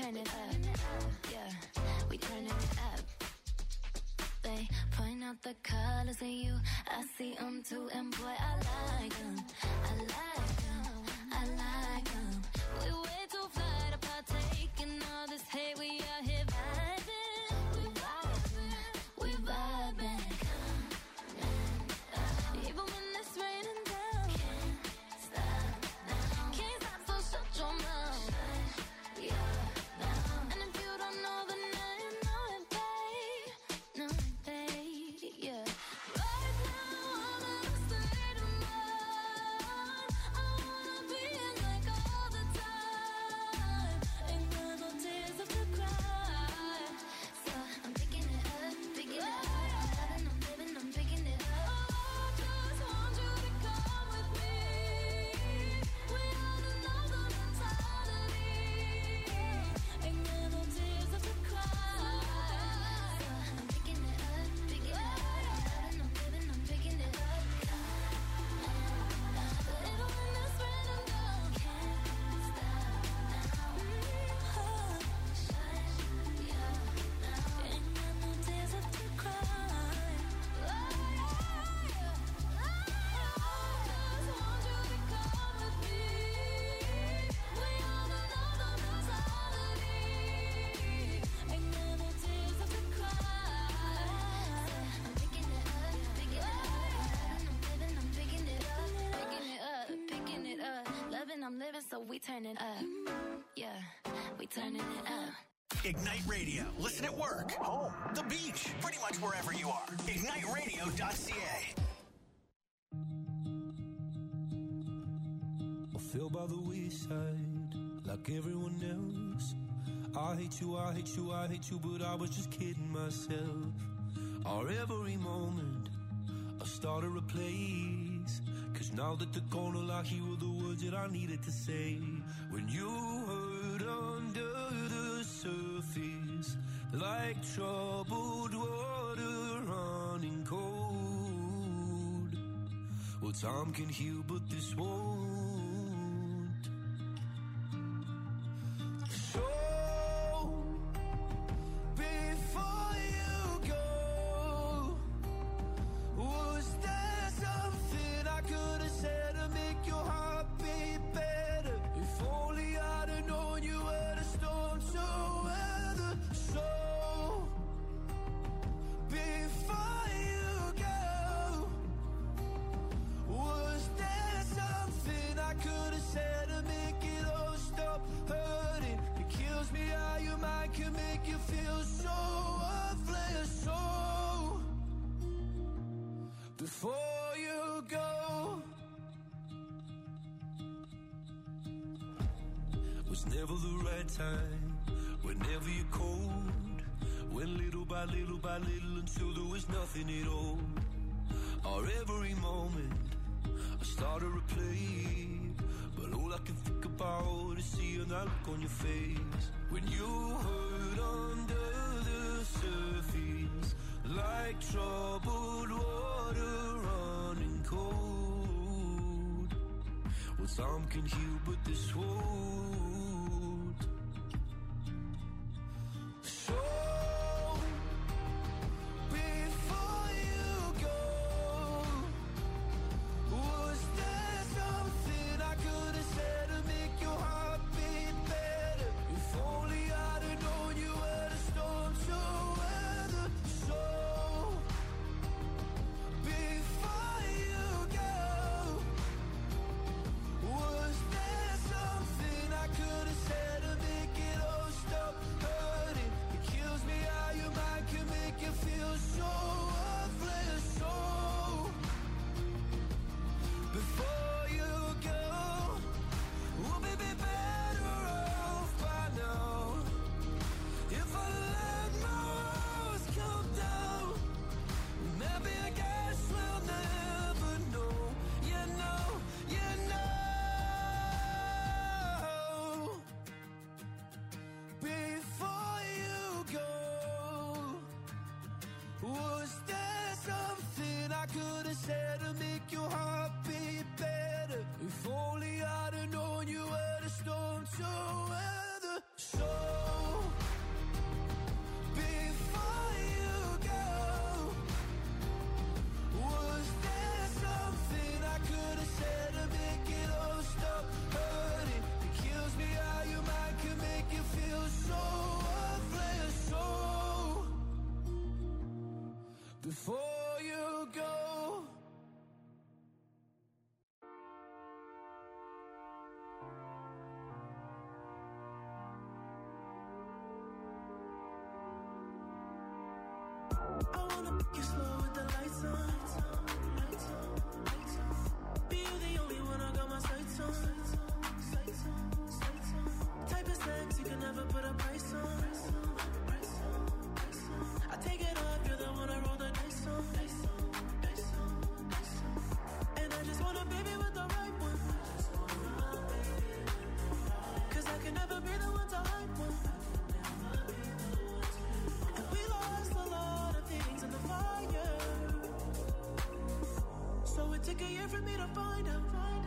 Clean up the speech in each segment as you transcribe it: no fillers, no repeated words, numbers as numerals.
turn it up. Yeah, we turning it up. They point out the colors in you. I see them too, and boy, I like them. I like them. I like them. We way too fly to partake in all this hate. We out here vibing. We vibing. We vibing. Even when it's raining down. Can't stop now. Can't stop, so shut your mouth. Shut your mouth. And if you don't know, then now you know it, babe. Know it, babe. Yeah. Right now, I'm in a state of mind. I wanna be in like all the time. Ain't got no tears left to cry. So I'm picking it up, picking it up. I'm loving, I'm living, I'm picking it up. I just want you to come with me. We ought to know the mentality. Ain't got no tears left to cry. So I'm picking it up, picking it up. I'm loving, I'm living, I'm picking it up. Little when it's raining down. Can't stop now. Shut your mouth. Ain't got no tears left to cry. I just want you to come with me. We ought to know the mentality. Ain't got no tears left to cry. I'm picking it up, picking it up. I'm living, I'm picking it up. Picking it up, picking it up. Loving, I'm living, so we turn it up. Yeah, we turning it up. Ignite Radio. Listen at work, home, the beach, pretty much wherever you are. IgniteRadio.ca. I fell by the wayside like everyone else. I hate you, I hate you, I hate you, but I was just kidding myself. Our every moment I started a place, 'cause now that they're gone, all I hear were the words that I needed to say. When you hurt under the surface, like troubled water running cold. Well, time can heal, but this won't. So, before you go, was there something I could have said to make your heart beat better? If only I'd have known you were the storm to weather. So, before you go, was there something I could have said to make it all stop hurting? It kills me how your mind can make you feel so worthless. So, before you go, was never the right time, whenever you're cold. Went little by little by little until there was nothing at all. Our every moment I started to play, but all I can think about is seeing that look on your face. When you hurt under the surface, like troubled water running cold. Well, some can heal, but this won't. So, before you go, was there something I could have said to make your heart beat better? If only I'd have known you were the storm to weather. So, before you go, was there something I could have said before you go. I wanna pick you slow with the lights on. Be you the only one I got my sights on. Type of sex you can never put a price on. I take it off, you're the one I roll the dice on. And I just want a baby with the right one. 'Cause I can never be the one to hype one. And we lost a lot of things in the fire. So it took a year for me to find out.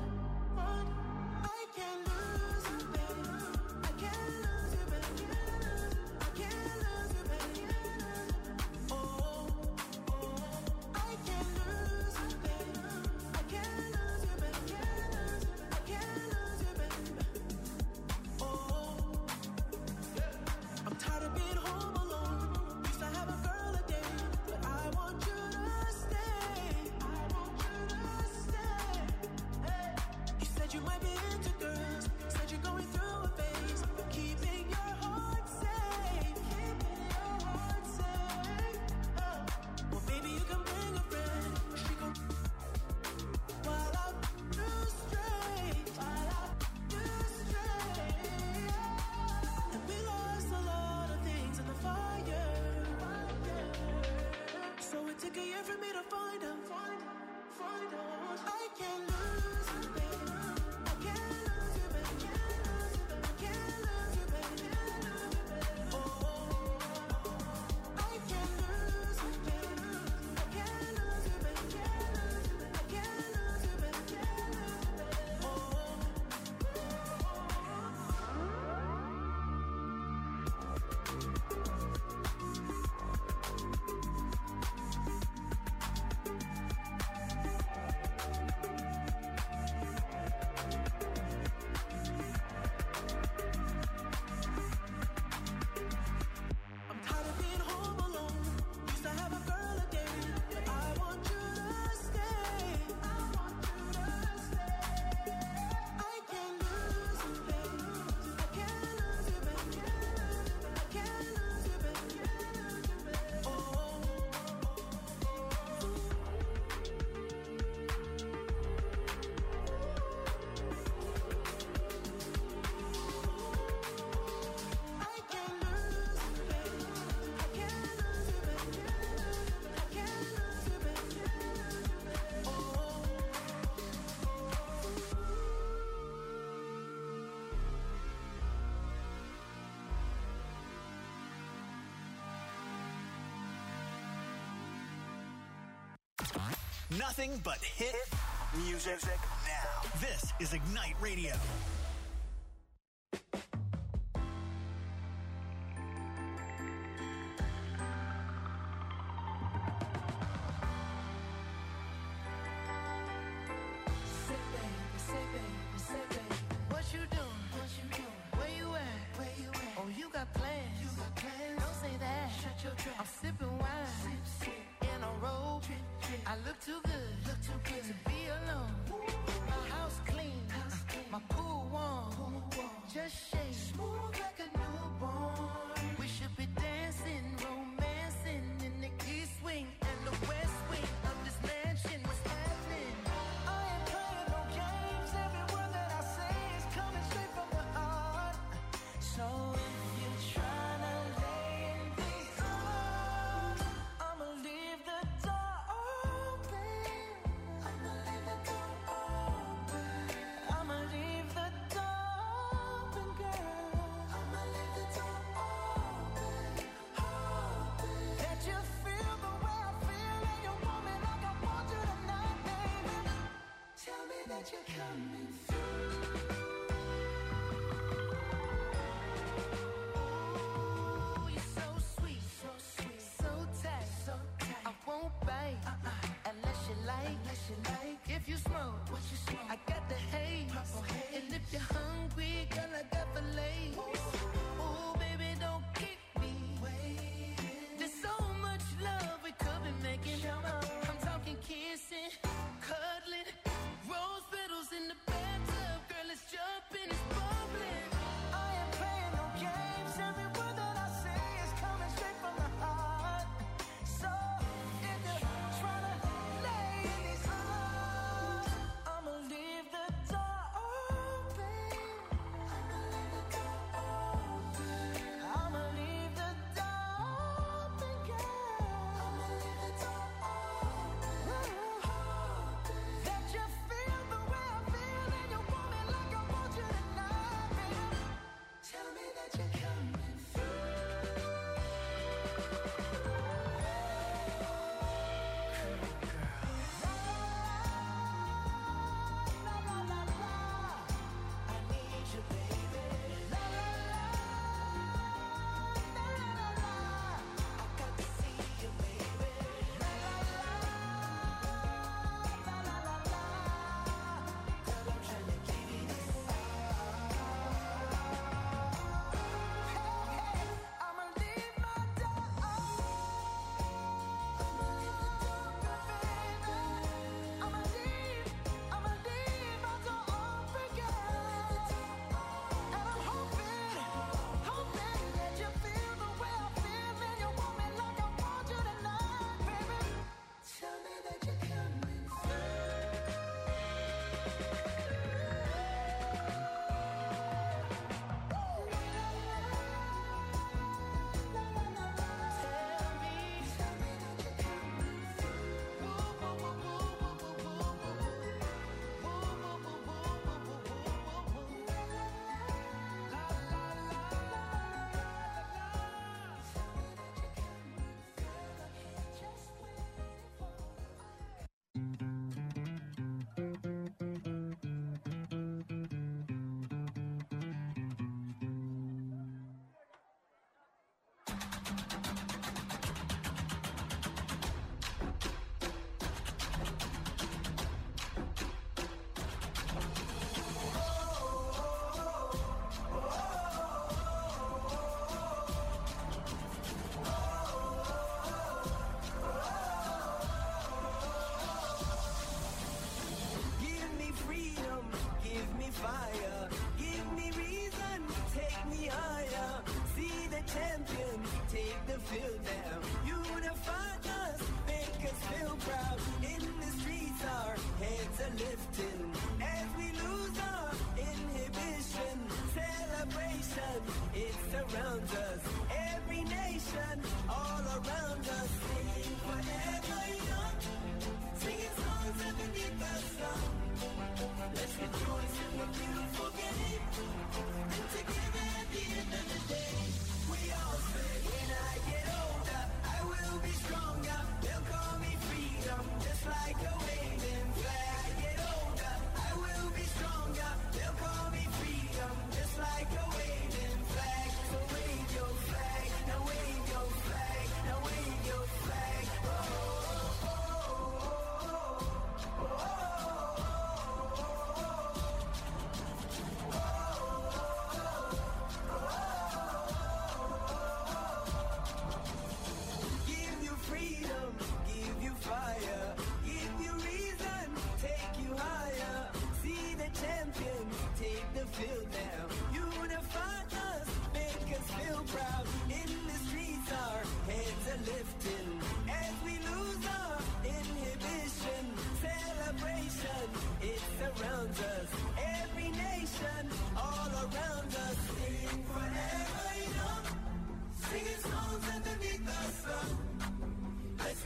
I can't lose you, baby. I can't lose you, baby. I can't lose you, baby. Oh, I can't lose you, baby. I can't lose you, baby. I can't lose you, baby. Oh, I'm tired of being home alone. Used to have a girl a day, but I want you to stay. I want you to stay. Hey. You said you might be into girls. Said you're going through a phase. Keeping your heart safe. Keeping your heart safe. Oh. Well, baby, you can bring a friend. She gon' while I do straight. While I do straight. And we lost a lot of things in the fire. So it took a year for me to find out. I can't lose you, baby. I can't lose you, baby. I can't lose you, baby. Oh, I can't lose you, baby. I can't lose you, baby. I can't lose you, baby. I'm tired of being home alone. Used to have a girl a day, but I want you to stay. I want you to stay. I can't lose you, baby. I can't lose you, baby. I can't lose you, baby. Oh, I can't lose you, baby. I can't lose you, baby. I can't lose you, baby. Nothing but hit music now. This is Ignite Radio. What you doing? Where you at? Oh, you got plans. Don't say that. I'm sipping wine in a robe. I look too good to be alone. My house clean, my pool warm. Just shake smooth like a newborn. We should be dancing, romancing in the east wing and the west wing of this mansion. What's happening? I ain't playing no games. Every word that I say is coming straight from the heart. So if you're trying to lay in these arms, I'ma leave the door open. I'ma leave the door open. I'ma leave the door open, girl. I'ma leave the door open. That you feel the way I feel and you want me like I want you tonight, baby. Tell me that you're coming through. Ooh, you're so sweet, so tight. I won't bite unless you like. If you smoke, I got the haze. And if you're hungry, girl, I got the lace. Ooh, baby, don't keep me waiting. There's so much love we could be making.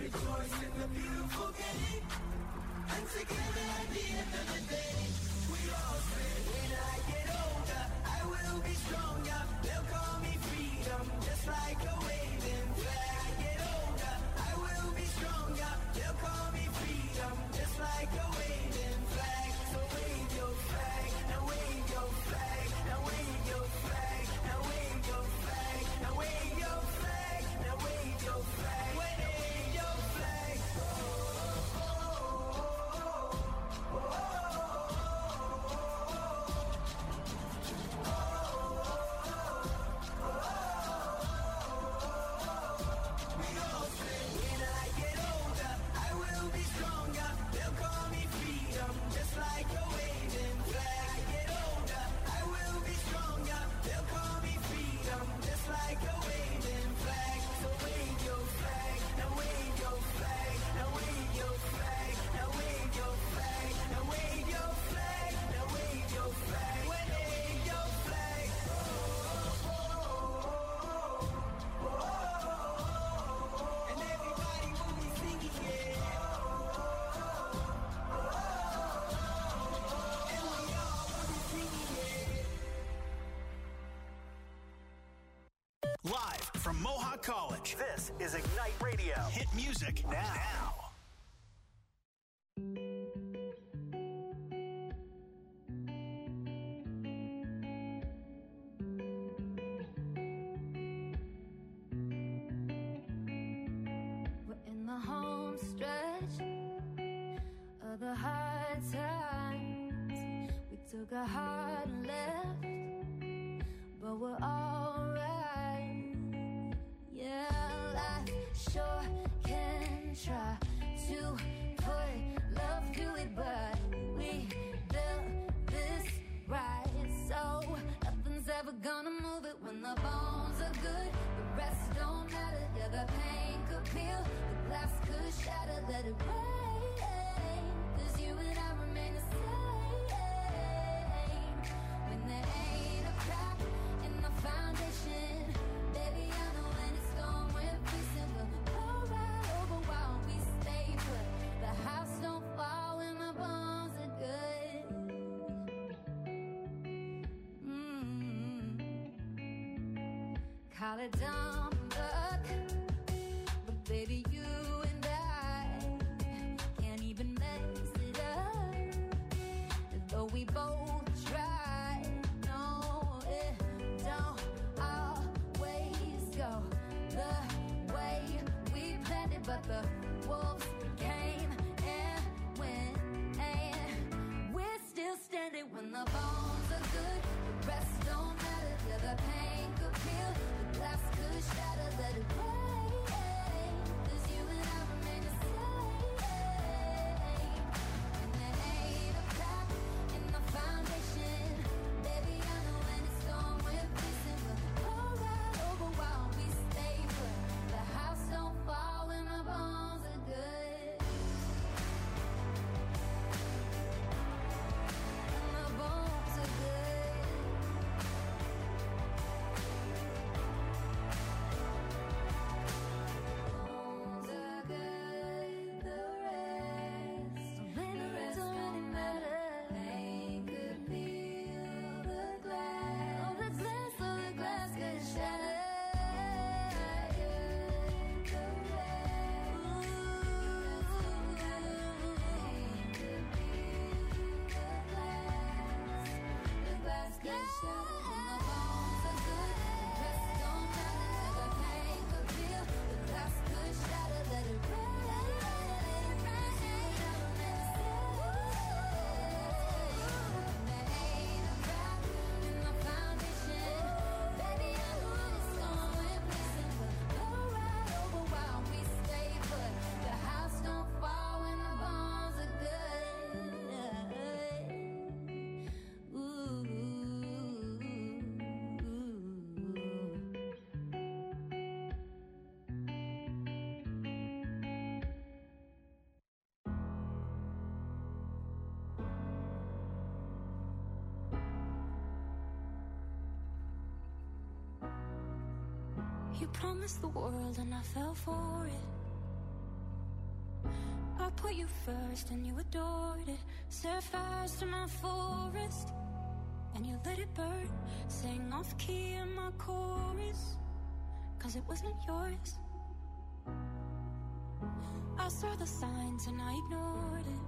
rejoice in the beautiful game. And together at the end of the day, we all say, when I get older, I will be stronger. They'll call me freedom, just like a waving flag. I get older, I will be stronger. They'll call me freedom, just like a waving flag. So wave your flag, now wave your flag, now wave your flag, now wave your flag, now wave your flag, now wave your flag, wave your flag. We all say, when I get older, I will be stronger. They'll call me freedom, just like a waving flag. I get older, I will be stronger. They'll call me freedom, just like a waving flag. So wave your flag, now wave your flag, now wave your flag, now wave your flag, now wave your flag, now wave your flag, wave your flag. And everybody will be singing, yeah. And we all will be singing, yeah. Live from Mohawk College, this is Ignite Radio. Hit music now. We're in the home stretch of the hard times. We took a hard left, but we're alright. Yeah, life sure can try to put love to it, but we built this right, so nothing's ever gonna move it. When the bones are good, the rest don't matter. Yeah, the pain could peel, the glass could shatter. Let it rain, 'cause you and I remain the same. When there ain't a crack in the foundation, baby, I know when it's gone, we're facing. We'll roll right over while we stay put. The house don't fall when the bones are good. Call it dumb luck, but baby, you and I can't even mess it up. Though we both try, no, it don't always go the way we planned it. But the wolves came and went, and we're still standing. When the bones are good, the rest don't matter. Yeah, the pain could peel, the glass could shatter. Let it rain, 'cause you and I remain the same. And there ain't a crack in the foundation, baby, I know when it's gone, we're facing. We'll roll right over while we stay put. The house don't fall when the bones are good. And the bones are good. Bones are good, the rest don't really matter. Pain could peel the glass, oh, the glass could shatter. The glass could shatter. And the bones are good, the rest don't matter. The pain could peel, the glass could shatter. Let it rain, let it rain. There ain't a crack in the foundation, baby, I know when it's gone, we're facing. We'll go right over while we stay put. The house don't fall when the bones are good. Ooh. You promised the world and I fell for it. put you first and you adored it. Set fires to my forest and you let it burn. Sang off key in my chorus, cause it wasn't yours. I saw the signs and I ignored it.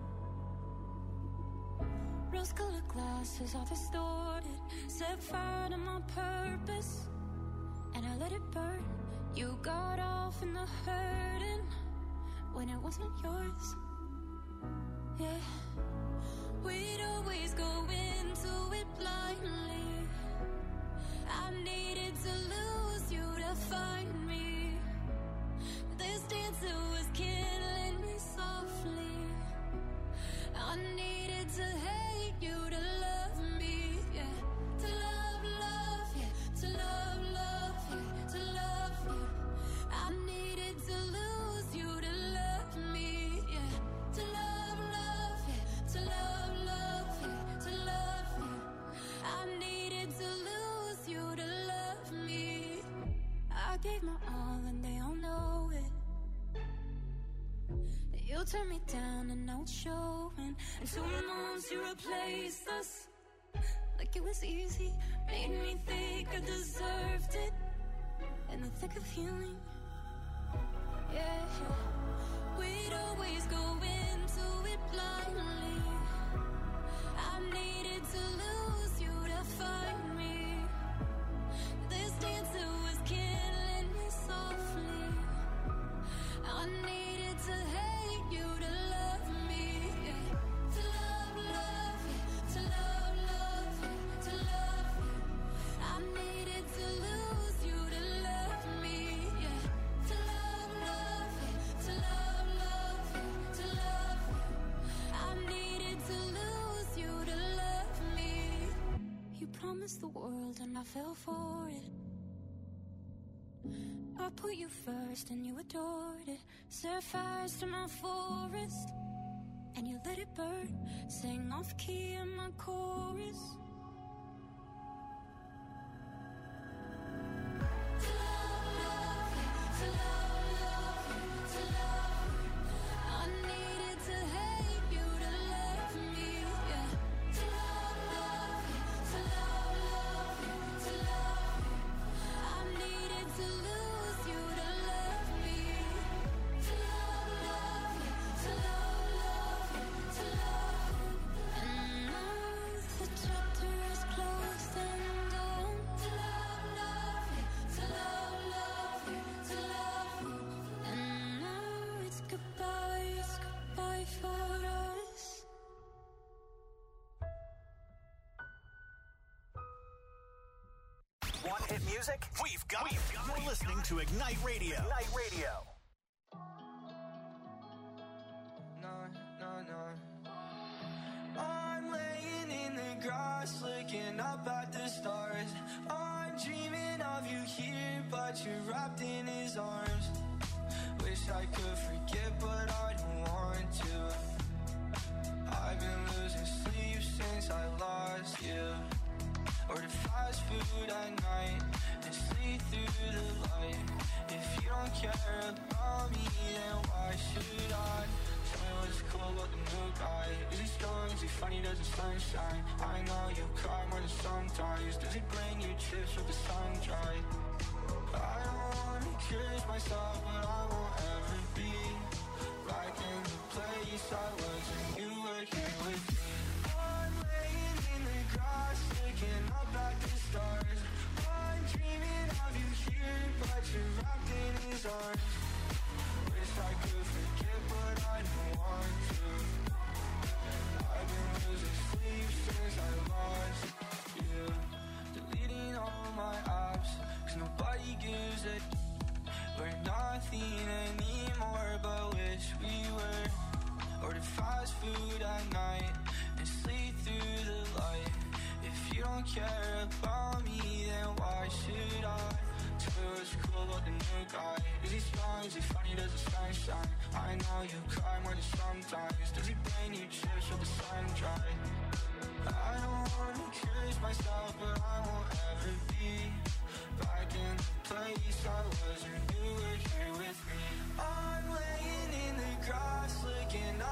Rose-colored glasses are distorted. Set fire to my purpose and I let it burn. You got off in the hurting when it wasn't yours. Yeah, we'd always go into it blindly. I needed to lose you to find me. This dancer was killing me softly. I needed to hate you to love me, yeah. To love, love, yeah. To love, love, yeah. To love you. I needed to lose you to love me, yeah. To love, love, yeah. To love, love, yeah. To love you. I needed to lose you to love me. I gave my all and they all know it. You turned me down and now it's showing. And 2 months you replaced us like it was easy. Made me think I deserved it in the thick of healing. Yeah, we'd always go into it blindly. I needed to lose you to find me. This dancer was killing me softly. I needed to hate you to love me, yeah. To love, love, yeah. To love, love, yeah. To love you. I needed to lose you to love me, yeah. To love, love, yeah. To love, love, yeah. To love you. I needed to lose you to love me. You promised the world and I fell for it. I put you first and you adored it. Set fires to my forest and you let it burn. Sang off key in my chorus. To love, love, yeah. To love, love, yeah. To love you. I needed to hate you to love me, yeah. To love, love, yeah. To love, love, yeah. To love you. I needed to lose you to love me. To love, love, yeah. To love, love, yeah. To love you. And now the chapter is closed and done. To love, love, yeah. To love, love, yeah. To love you. And now it's goodbye for us. Want hit music? We've got it. You're listening to Ignite Radio. Ignite Radio. No. I'm laying in the grass, looking up at the stars. I'm dreaming of you here, but you're wrapped in his arms. Wish I could forget, but I don't want to. I've been losing sleep since I lost you. Order fast food at night and sleep through the light. If you don't care about me, then why should I? Tell me what's cool about the new guy. Is he strong? Is he funny? Does the sunshine? I know you cry more than sometimes. Does he bring you chips with the sun dry? I don't wanna curse myself, but I won't ever be back in the place I was when you were here with me. I'm laying in the grass, looking up at the stars. I'm dreaming of you here, but you're wrapped in his arms. Wish I could forget, but I don't want to. I've been losing sleep since I lost you. Deleting all my apps, cause nobody gives a. We're nothing anymore, but wish we were. Order fast food at night and sleep through the light. If you don't care about me, then why should I? Tell me what's cool about the new guy. Is he strong? Is he funny? Does the sun shine? I know you cry more than sometimes. Does he bring you chips with the sun dry? I don't wanna curse myself, but I won't ever be back in the place I was when you were here with me. I'm laying in the grass, looking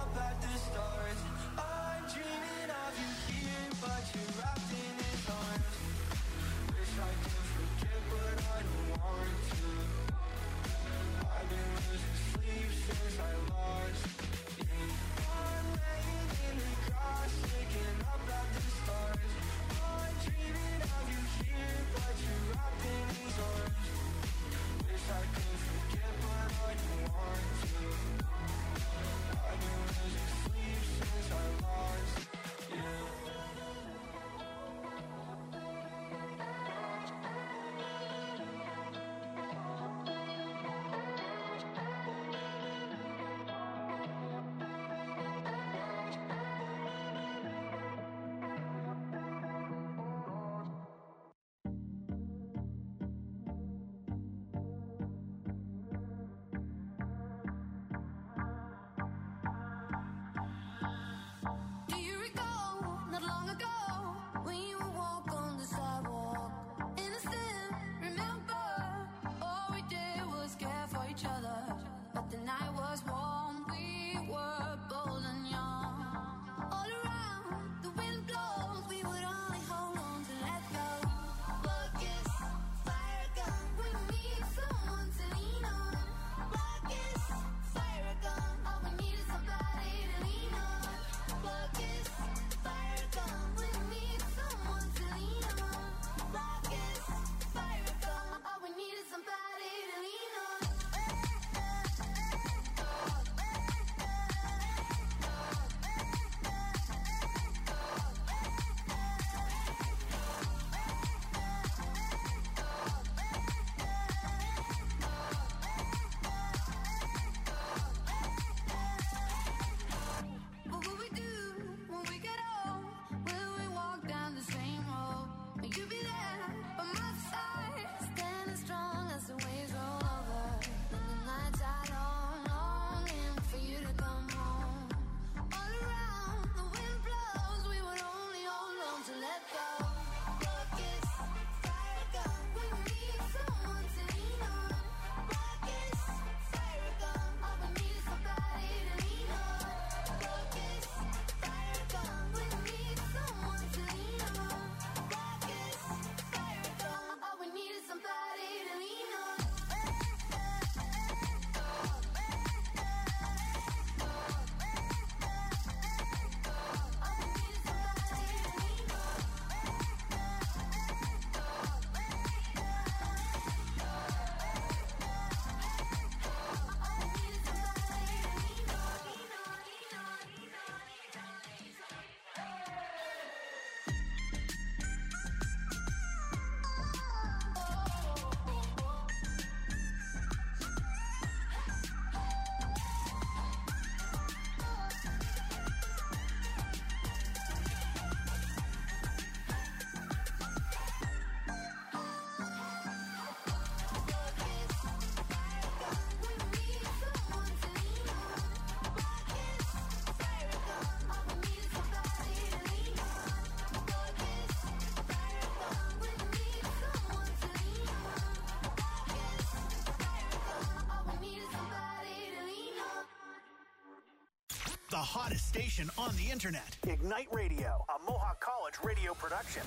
The night was warm, we were bold and young. All around, the wind blows, we would only hold on to let go. Focus, fire gun, we need someone to lean on. Focus, fire gun, all we need is somebody to lean on. Focus, fire gun, we need someone to lean on. Focus, fire gun, all we need is somebody to lean on. What will we do when we get old? Will we walk down the same road? Will you be there by my side, standing strong as the waves roll over? And the nights are long, longing for you to come home. All around, the wind blows, we would only hold on to let go. Focus, fire gun, we need someone to lean on. Focus, fire gun, all we need is somebody to lean on. Focus, fire gun, we need someone to lean on. Focus, fire gun, all we need is somebody to lean on. The hottest station on the internet. Ignite Radio, a Mohawk College radio production.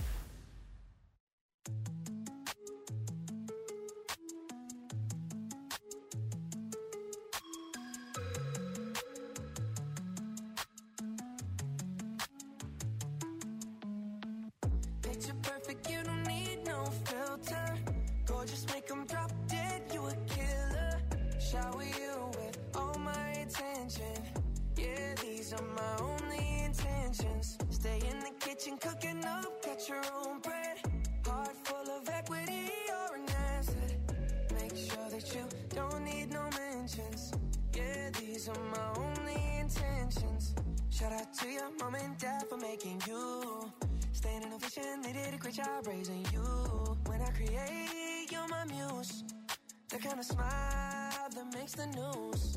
Picture perfect, you don't need no filter. Gorgeous, make them drop dead, you a killer. Shower you with all my attention. Yeah, these are my only intentions. Stay in the kitchen, cooking up, get your own bread. Heart full of equity, you're an asset. Make sure that you don't need no mentions. Yeah, these are my only intentions. Shout out to your mom and dad for making you. Staying in a vision, they did a great job raising you. When I create, you're my muse. The kind of smile that makes the news.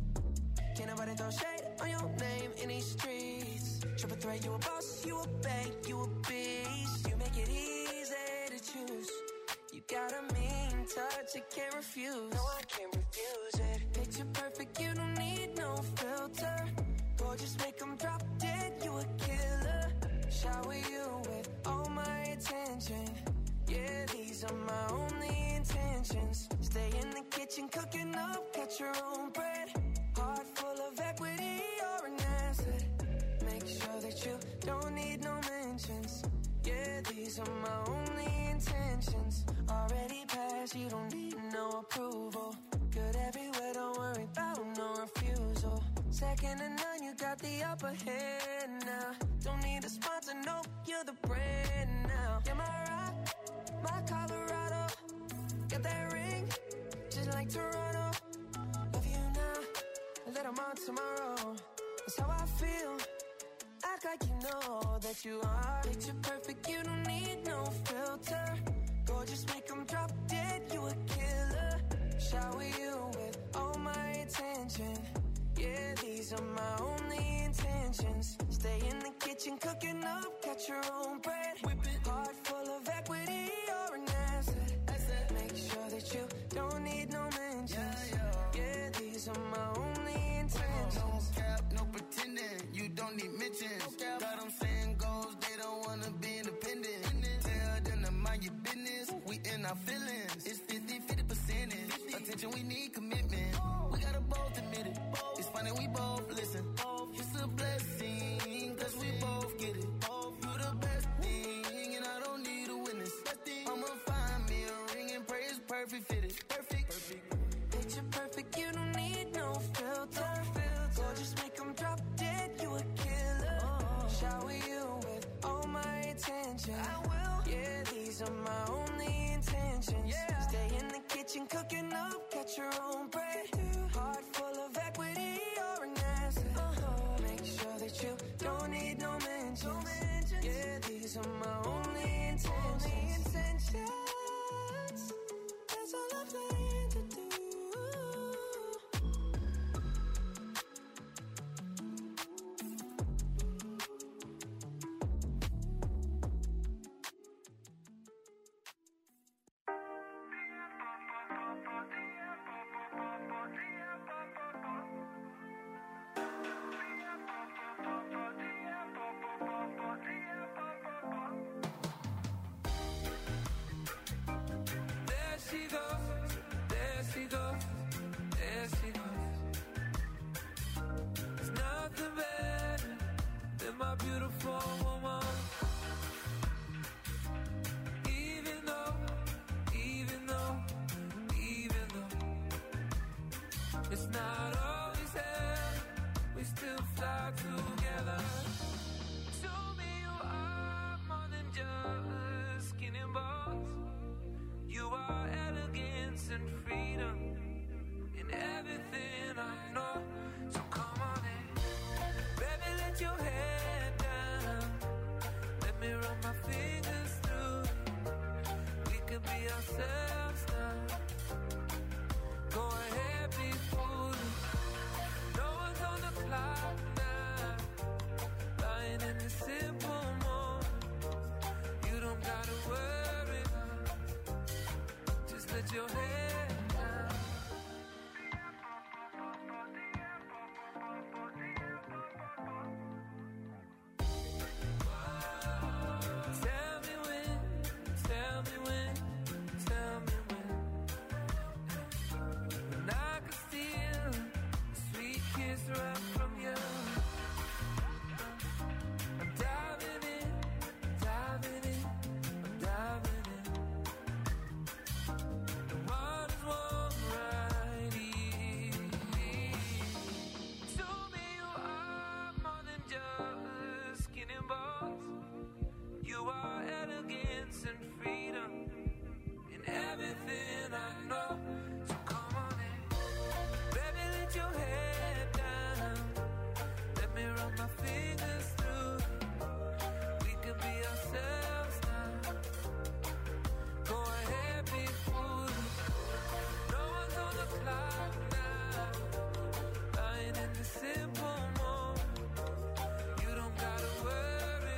Can't nobody throw shade on your name in these streets. Triple threat, you a boss, you a bank, you a beast. You make it easy to choose. You got a mean touch, you can't refuse. No, I can't refuse it. Picture perfect, you don't need no filter. Gorgeous, make them drop dead, you a killer. Shower you with all my attention. Yeah, these are my only intentions. Stay in the kitchen, cooking up, get your own bread. Heart full of equity, you're an asset. Make sure that you don't need no mentions. Yeah, these are my only intentions. Already passed, you don't need no approval. Good everywhere, don't worry about no refusal. Second to none, you got the upper hand now. Don't need a sponsor, no, you're the brand now. You're my rock, my Colorado. Got that ring, just like Toronto. Love you now, that I'm on tomorrow. That's how I feel. Act like you know that you are. Picture perfect, you don't need no filter. Gorgeous, make them drop dead, you a killer. Shower you with all my attention. Yeah, these are my only intentions. Stay in the kitchen, cooking up, get your own bread. Heart full of equity, you're an asset. Make sure that you don't need no mentions. Yeah, these are my our feelings. It's 50-50 percentage. Attention, we need commitment. We gotta both admit it. It's funny, we both listen. It's a blessing, cause we both get it. You're the best thing, and I don't need a witness. I'ma find me a ring and pray it's perfect fitted. Perfect. Picture perfect, you don't need no filter. Gorgeous, make them drop dead, you a killer. Shower you with all my attention. I will. Yeah, these are my only intentions. Yeah. Stay in the kitchen cooking up, catch your own bread. Heart full of equity, you're an asset. Make sure that you don't need no mentions. Yeah, these are my only intentions. That's all I plan to do. Beautiful woman. Even though it's not always there, we still fly together. Show me you are more than just skin and bones. You are elegance and freedom in everything I know. So come on in, baby, let your head down. Let me run my fingers through. We could be ourselves now. Go ahead, be foolish. No one's on the clock now. Lying in the simple moment. You don't gotta worry now. Just let your head down. You are elegance and freedom in everything I know. So come on in, baby, let your head down. Let me run my fingers through. We could be ourselves now. Go ahead, be foolish. No one's on the clock now. Lying in the simple moment. You don't gotta worry.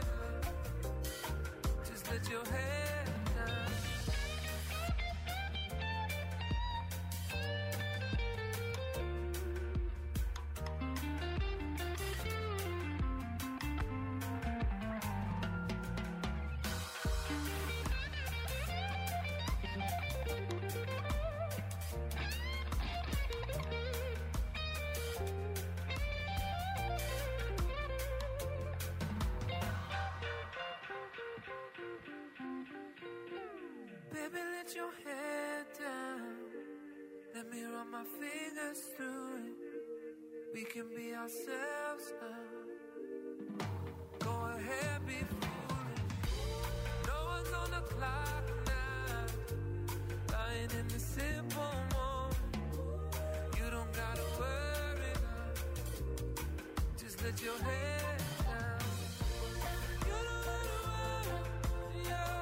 Just let your head down. Baby, let your head down. Let me run my fingers through it. We can be ourselves now. Go ahead, be foolish. No one's on the clock now. Lying in the simple moment. You don't gotta worry now. Just let your head down. You don't gotta worry, yeah.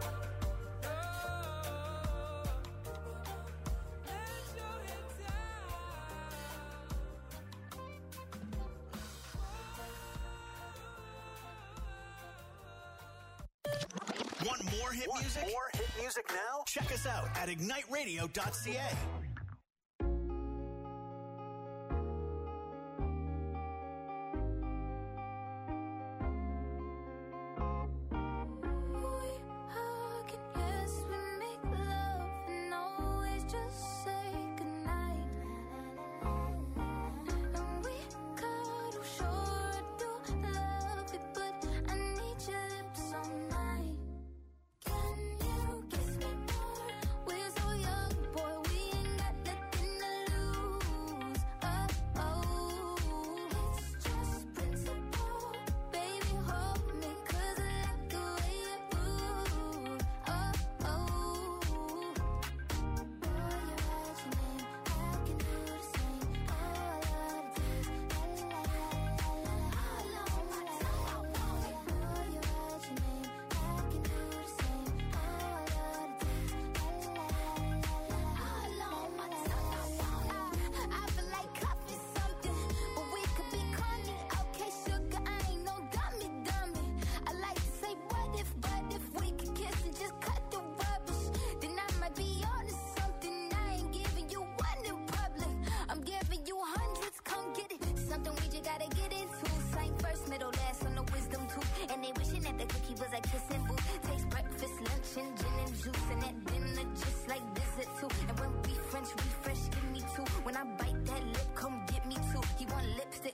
Want more hit music? More hit music now? Check us out at igniteradio.ca. We hug and yes, we make love.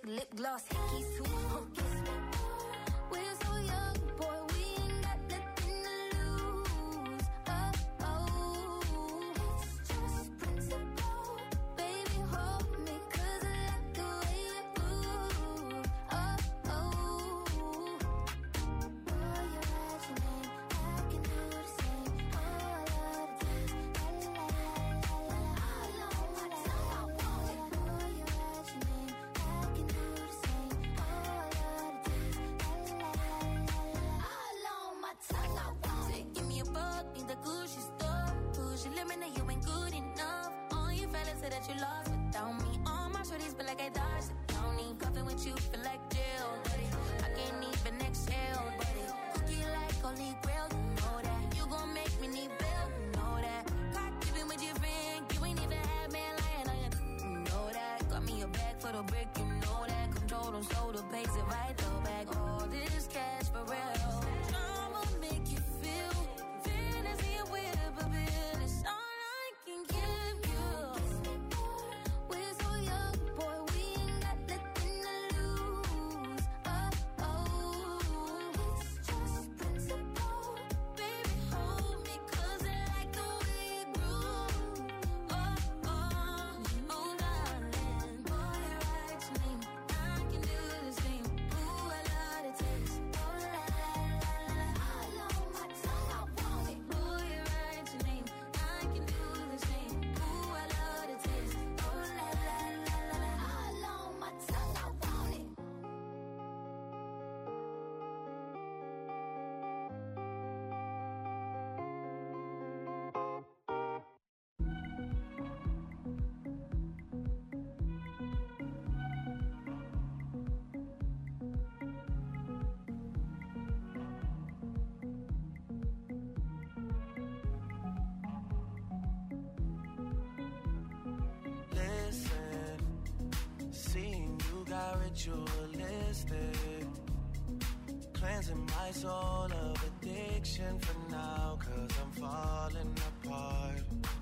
lip gloss, hickey too. Kiss me more. We're so young, boy, we ain't got nothing to lose. Oh, oh, it's just principle. Baby, hold me, 'cause I like the way you move. Oh, oh. Boy, you're at your name, I can do the same. Oh, I love the taste. La la la la la la. All on my tongue, I want it. Boy, you're at your name, I can do the same. Oh, I love the taste. La la la la la. All on my tongue, I want it. Give me a buck, need the Gucci store. Push your limit, now you ain't good enough. All your fellas say that you lost without me. All my shorties feel like I dodged the county. Cuffing with you feel like jail, buddy. I can't even exhale, buddy. Cookie like holy grail, you know that. You gon' make me need bail, you know that. Caught dipping with your friend, you ain't even had man lying on you, you know that. Got me a bag for the brick, you know that. Control them, so the pace it right though back. All this cash for real. I'ma make you feel fantasy with a bill. It's all I can give you. We're so young, boy, we ain't got nothing to lose. Oh, oh, it's just principle. Baby, hold me, 'cause I like the way you groove. Oh, oh, oh, darling. Boy, I write your name, I can do the same. Ooh, I love the taste. Oh, la, la, la, la. All on my tongue, I want it. Boy, I write your name, I can do the same. Ooh, I love the taste. Oh, la, la, la, la, la. All on my tongue, I want it. Listen, seeing you got ritualistic, cleansing my soul of addiction for now, 'cause I'm falling apart.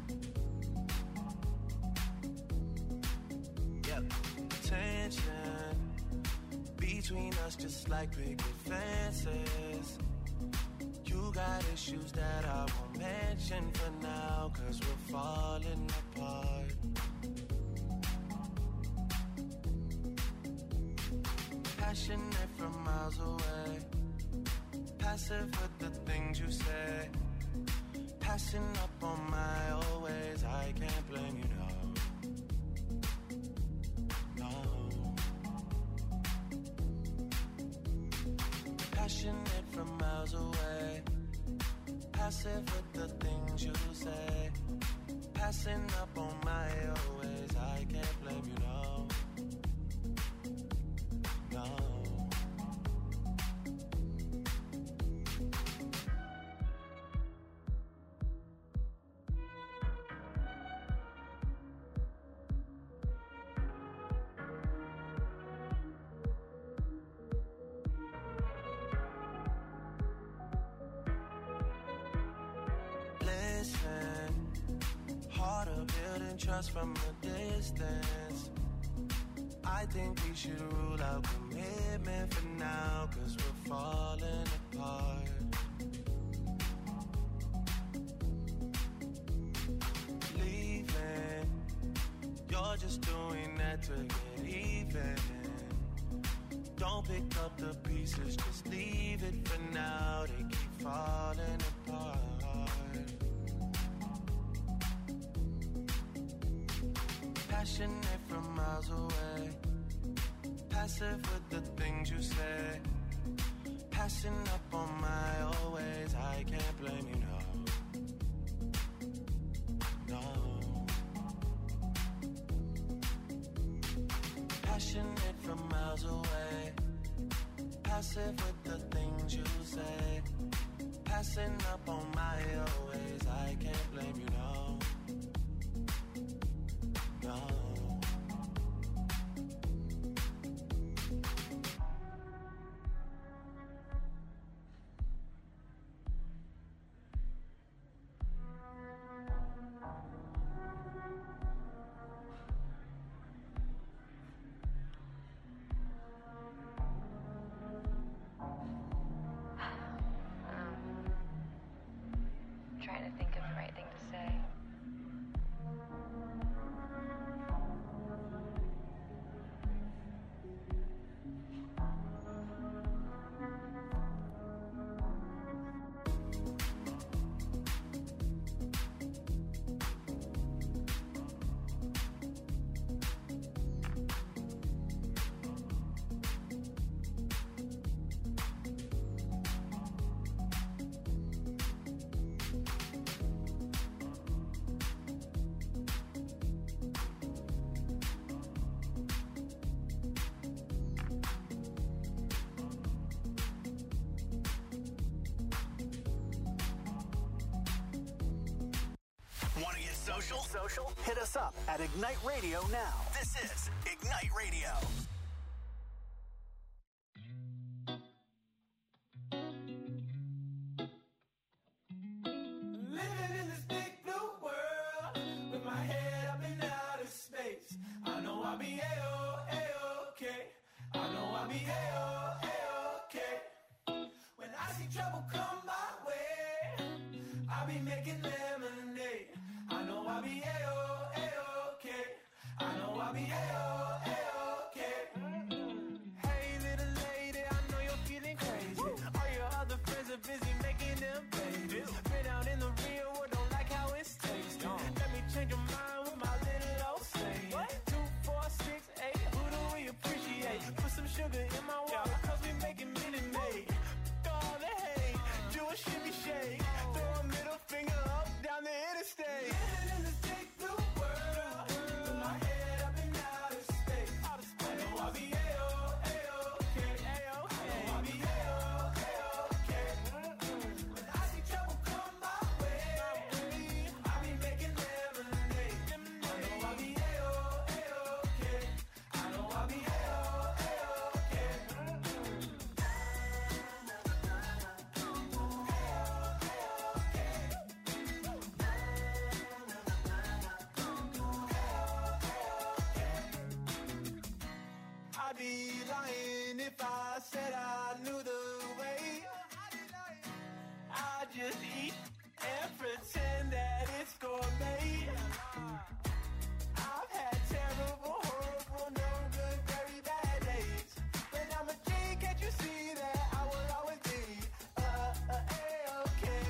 Yep, tension between us just like picket fences. You got issues that I won't mention for now, 'cause we're falling apart. Passionate from miles away, passive with the things you say, passing up on my old ways. I can't blame you, no. No. Passionate from miles away, passive with the things you say, passing up on my old ways. I can't blame you, no. No. Listen, harder building trust from a distance. I think we should rule out commitment for now, 'cause we're falling apart. Leaving, you're just doing that to get even. Don't pick up the pieces, just leave it for now. They keep falling apart. Passionate from miles away, passive with the things you say, passing up on my old ways. I can't blame you, no. No. Passionate from miles away, passive with the things you say, passing up on my old ways. I can't blame you, no. No. Social? Hit us up at Ignite Radio now. This is Ignite Radio. Living in this big blue world with my head up in outer space. I know I'll be A-okay. I know I'll be A-okay. When I see trouble come my way, I'll be making lemonade. I know I'll be A-okay. I know I'll be A-okay. Hey little lady, I know you're feeling crazy. All your other friends are busy making them babies. Been out in the real world, don't like how it's tasting. Let me change your mind with my little old saying. 2, 4, 6, 8, who do we appreciate? Put some sugar in my water, cause we making Minute Maid. All the hate, do a shimmy shake. Throw a middle finger up down the interstate. Living in this big blue world with my head up in outer space. I know I'll be A-okay. I know I'll be A-okay. When I see trouble come my way, I'll be making lemonade. I know I'll be A-okay. I know I'll be A-okay. I'd be lying if I said I knew the way. I just eat and pretend that it's gourmet. I've had terrible, horrible, no good, very bad days. But I'm a G, can't you see that I will always be A-okay.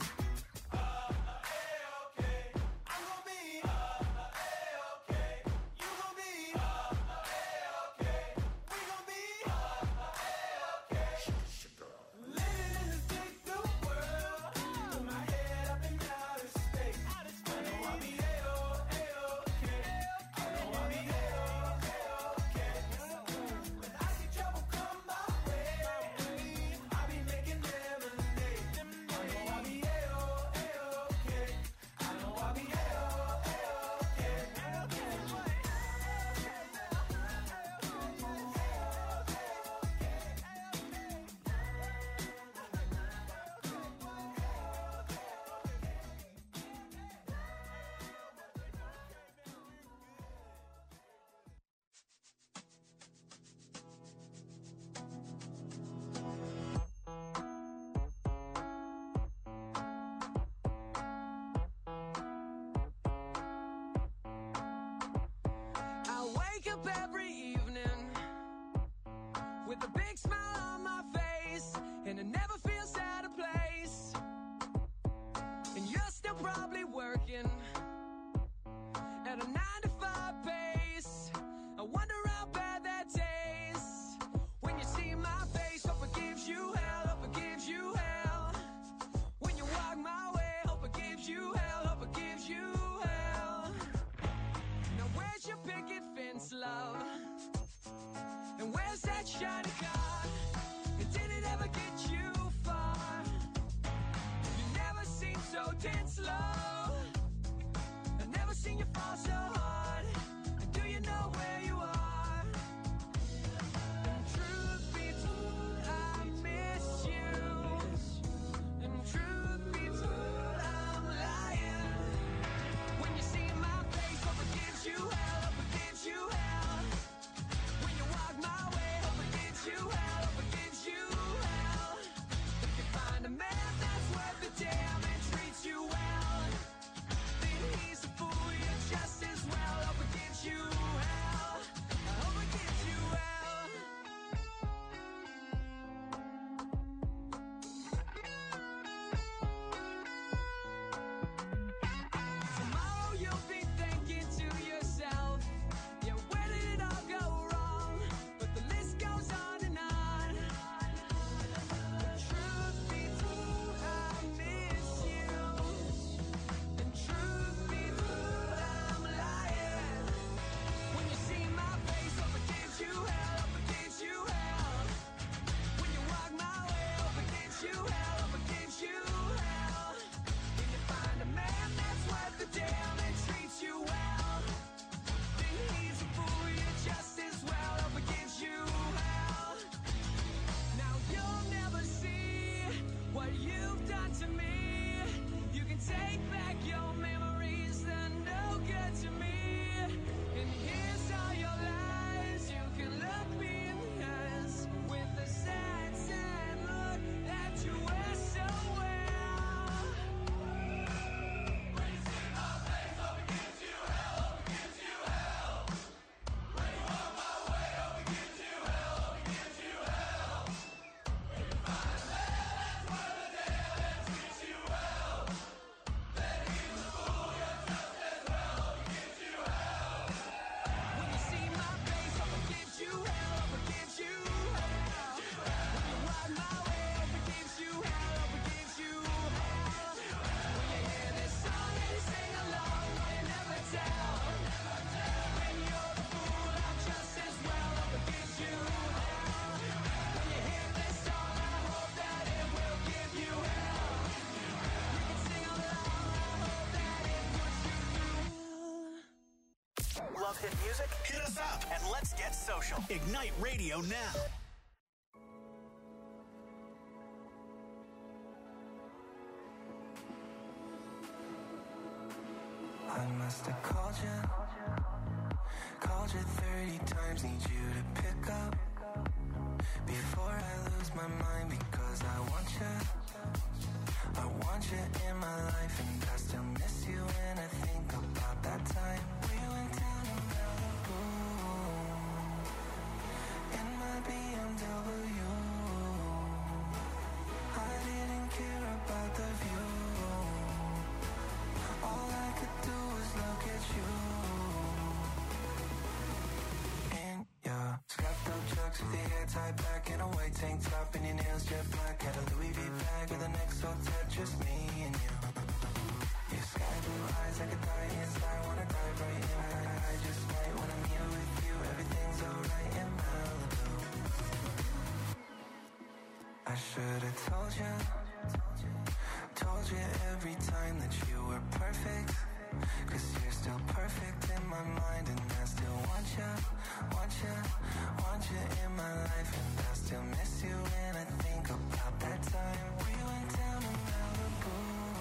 A-okay. I'm gonna be A-okay. You gonna be A-okay. We gonna be A-okay. Living in this big blue world with my head up in outer space. I know I'll be A-okay. I know I'll be A-okay. When I see trouble come my way, I'll be making lemonade. I know I'll be A-okay. I know I'll be A-okay. I wake up every evening with a big smile on my face, and it never feels out of place. And you're still probably working at a 9-to-5 pace. I wonder how bad that tastes when you see my face. Hope it gives you hell, hope it gives you hell. When you walk my way, hope it gives you hell, hope it gives you hell. Now where's your picket fence, love? And where's that shiny car? And did it ever get you far? You never seem so dead slow. I've never seen you fall so hard. Do you know where you are? And truth be told, I miss you. And truth be told, I'm lying. When you see my face, hope it gives you hell, hope it gives you hell. When you walk my way, hope it gives you hell, hope it gives you hell. If you find a man that's worth the damn and treats you well, then he's a fool, you're just as well. love hit music? Hit us up and let's get social. Ignite Radio now. I must have called you 30 times, need you to pick up before I lose my mind, because I want you in my life, and I still miss you when I think about that time we went down to Malibu in my BMW. I didn't care about the view. All I could do was look at you. In your scuffed up chucks with your hair tied back in a white tank top and your nails jet black. Had a Louis V bag with an XO tat, just me and you. Your sky blue eyes, I could die inside, wanna dive right in. I just might when I'm here with you, everything's alright in Malibu. I should've told you every time that you were perfect, 'cause you're still perfect in my mind, and I still want you in my life, and I still miss you when I think about that time we went down to Malibu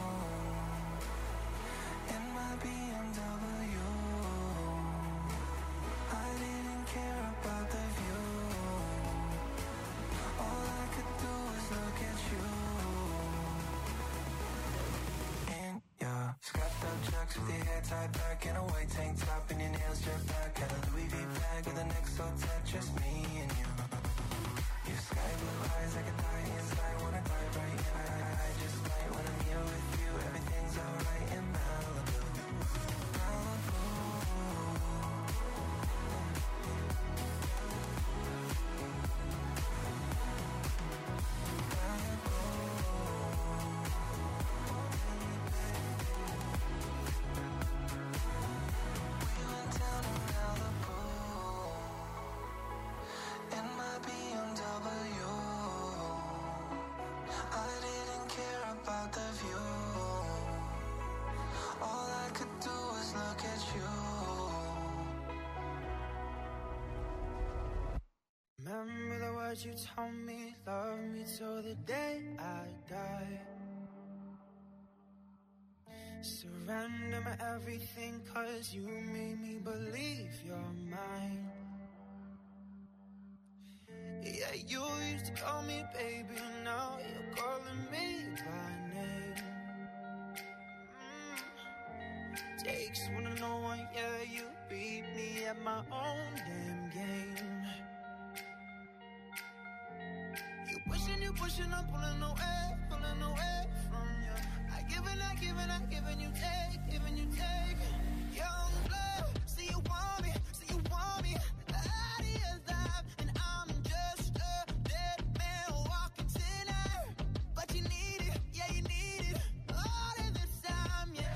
in my BMW. I didn't care about the view. All I could do was look at you. Yeah, scuffed up chucks with your hair tied back in a white tank top and your nails jet black. Had a Louis V bag with an XO tat, just me and you. Your sky blue eyes, I could die inside, wanna dive right in. I just might when I'm here with you, everything's alright in Malibu. Malibu. Remember the words you told me, love me till the day I die. Surrender my everything, 'cause you made me believe you're mine. Yeah, you used to call me baby, now you're calling me by name. Takes one to know one, yeah, you beat me at my own damn game. You pushing, I'm pulling away from you. I giving you take. Young blood, see you want me, out of your life, and I'm just a dead man walking tonight. But you need it, yeah, you need it, all of this time, yeah.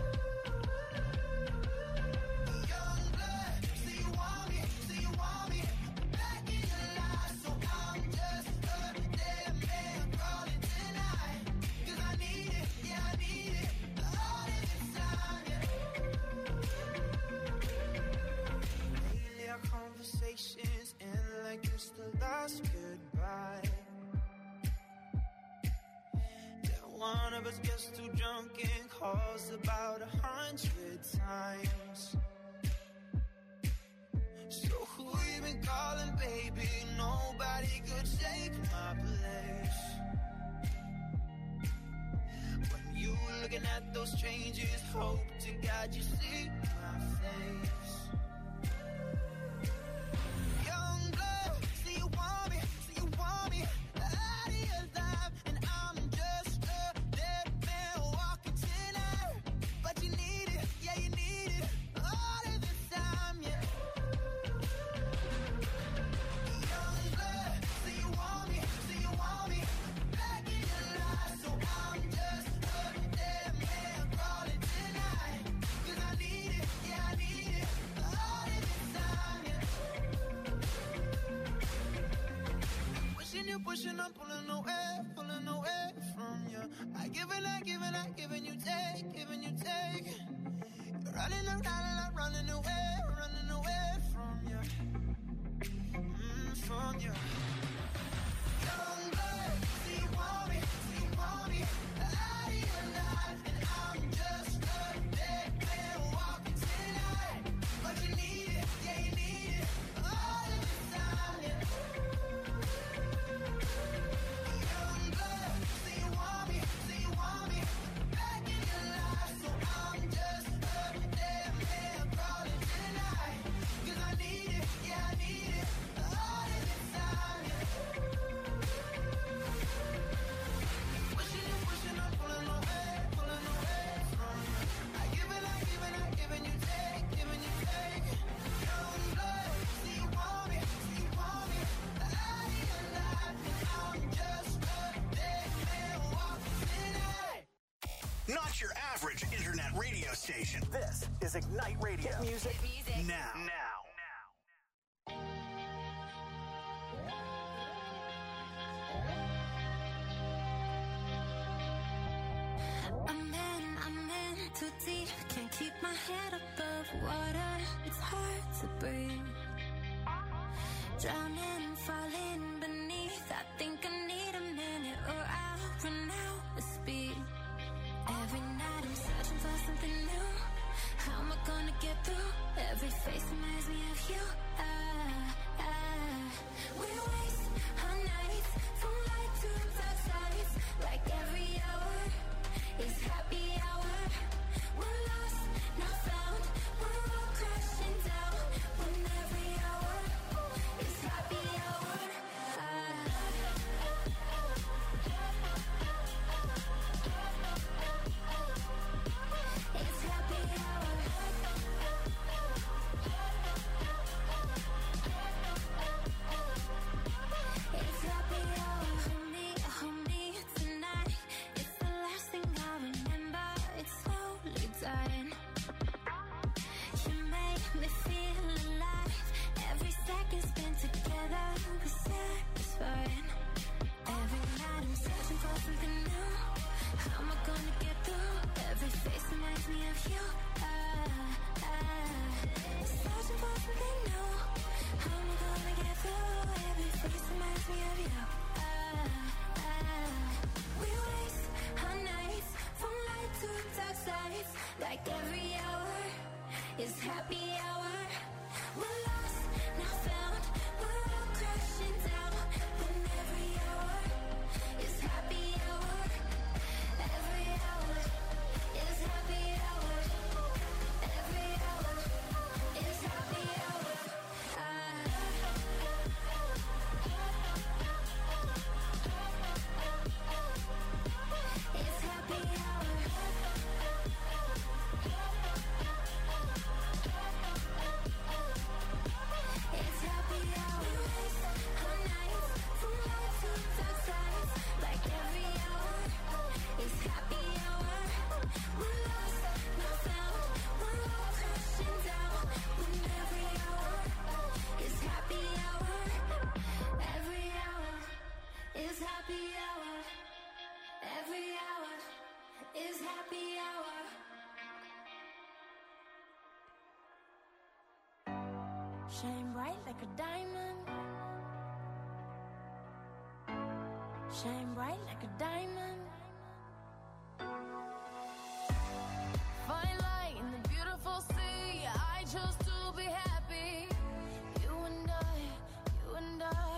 Young blood, see you want me, back in your life, so I'm just a dead man calling tonight. 'Cause I need it, yeah, I need it, all of this time, yeah. Lately our conversations end like it's the last goodbye. Then one of us gets too drunk and calls about 100 times. So who you been calling, baby? Nobody could take my place. When you looking at those strangers, hope to God you see my face. Young blood, see you want me, out of your life, and I'm just a dead man walking tonight. But you need it, yeah, you need it, all of this time, yeah. Young blood, see you want me, back in your life, so I'm just a dead man calling tonight. 'Cause I need it, yeah, I need it, all of this time, yeah. Pushing, I'm pulling away from you. I giving you take. Running around and I'm running away from you. From you. Young blood, see you want me, out of your life, and I'm just a dead man walking tonight. But you need it, yeah you need it, all of the time, yeah. Young blood, see you want me, back in your life, so I'm just a dead man crawling tonight. 'Cause I need it, yeah I need it, all of the time, yeah. Pushing, I'm pulling away from you. I give and you take, Young blood, see you want me, out of your life, and I'm just a dead man walking tonight. Not your average internet radio station. This is Ignite Radio. Hit music. Now. I'm in too deep, can't keep my head above water. It's hard to breathe. Drowning, falling beneath. I think I need a minute or I'll run out of speed. Every night I'm searching for something new. How am I gonna get through? Every face reminds me of you. We waste our nights from light to dark sides. Like every hour is happy hour. We're lost, not found. We're all crashing down. When every hour is happy hour. It's happy hour. It's happy hour. Hold me tonight. It's the last thing I remember. It's slowly dying. You make me feel alive. Every second spent together was satisfying. Every night I'm searching for something new. How am I gonna get through? Every face reminds me of you. Searching for something new. How am I gonna get through? Every face reminds me of you. We waste our nights from light to dark sides. Like every hour is happy hour. We're lost, not found. We're all crashing down. When every hour is happy hour. Every hour is happy hour. Every hour is happy hour. It's happy hour. It's happy hour. Our nights from light to dark sides. Like every hour is happy hour. We're lost, not found. We're all crashing down. When every hour is happy hour. Every hour is happy hour. Every hour is happy hour. Shine bright like a diamond. Shine bright like a diamond. Find light in the beautiful sea. I chose to be happy. You and I